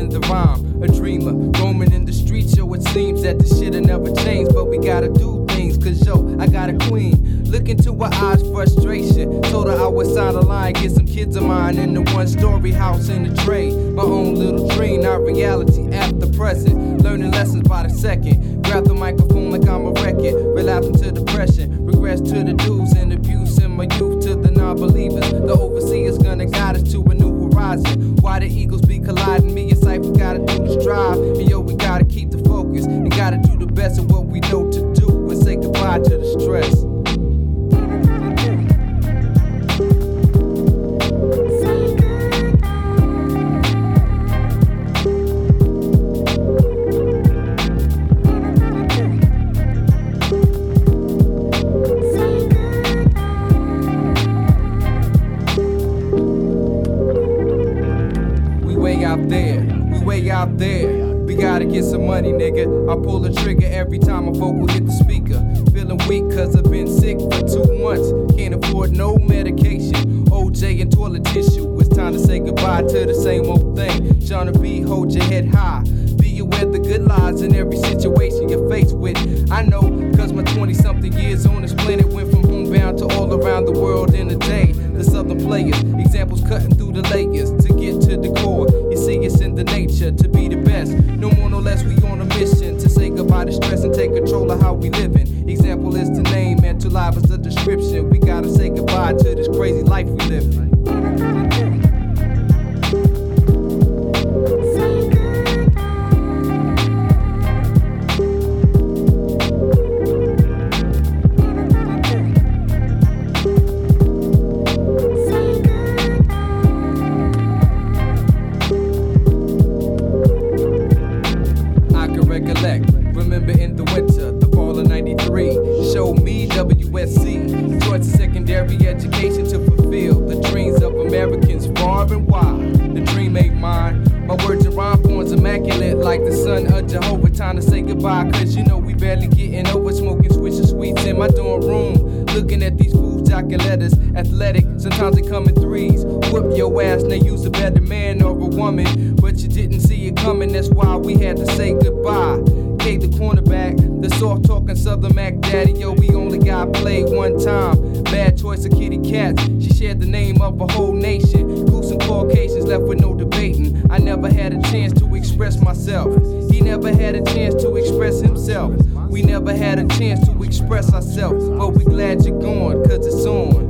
in the rhyme, a dreamer, roaming in the streets, yo, it seems that the shit'll never change, but we gotta do things, cause yo, I got a queen, look into her eyes, frustration, told her I would sign a line, get some kids of mine in the one-story house in the trade, my own little dream, not reality, after present, learning lessons by the second, grab the microphone like I'm a record, relapsing to depression, regress to the dues and abuse in my youth, to the non-believers, the overseers gonna guide us to a new horizon, why the eagles be colliding, me and Cypher gotta do the strive, and yo, we gotta keep the focus, and gotta do the best of what we know to do, and say goodbye to the stress. Out there, we gotta get some money, nigga. I pull the trigger every time a vocal hit the speaker. Feeling weak cause I've been sick for 2 months. Can't afford no medication. OJ and toilet tissue. It's time to say goodbye to the same old thing. Tryna be, hold your head high. Be aware the good lies in every situation you're faced with. I know, cause my 20-something years on this planet went from homebound to all around the world in a day. The southern players, examples cutting through the layers to get to the core. You see, it's in the nature to be the best. No more, no less, we on a mission to say goodbye to stress and take control of how we living. Example is the name, and to life is the description. We gotta say goodbye to this crazy life we living. Remember in the winter, the fall of 93, showed me WSC, Georgia secondary education to fulfill the dreams of Americans far and wide. The dream ain't mine, my words and rhyme forms immaculate like the son of Jehovah. Time to say goodbye, cause you know we barely getting over, smoking Swisher Sweets in my dorm room, looking at these fools jockey letters, athletic, sometimes they come in threes, whoop your ass and they use a better man or a woman, but you didn't see it coming, that's why we had to say goodbye. The cornerback, the soft talking Southern Mac daddy, yo, we only got played one time. Bad choice of kitty cats, she shared the name of a whole nation. Goose and Caucasians left with no debating. I never had a chance to express myself. He never had a chance to express himself. We never had a chance to express ourselves. But we glad you're gone, cause it's on.